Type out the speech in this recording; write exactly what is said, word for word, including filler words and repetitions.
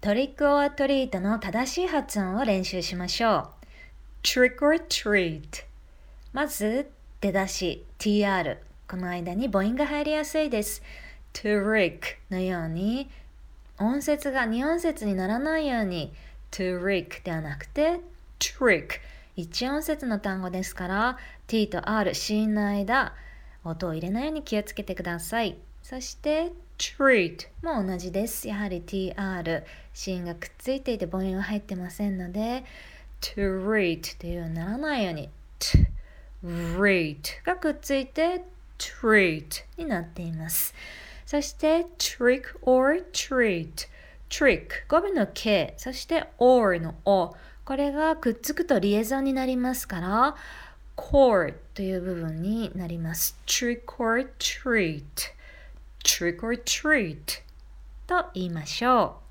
トリックオアトリートの正しい発音を練習しましょう。trick or treat。まず、出だし、ティーアール。この間に母音が入りやすいです。trick のように、音節がに音節にならないように、trick ではなくて、trick。いち音節の単語ですから、t と r、子音の間、音を入れないように気をつけてください。そして、treat も同じです。やはり ティーアール、子音がくっついていて母音は入ってませんので、treat というようにならないように、treat がくっついて、treat になっています。そして、trick or treat。trick、語尾の K、そして or の O。これがくっつくとリエゾンになりますから、core という部分になります。trick or treat。trick or treat と言いましょう。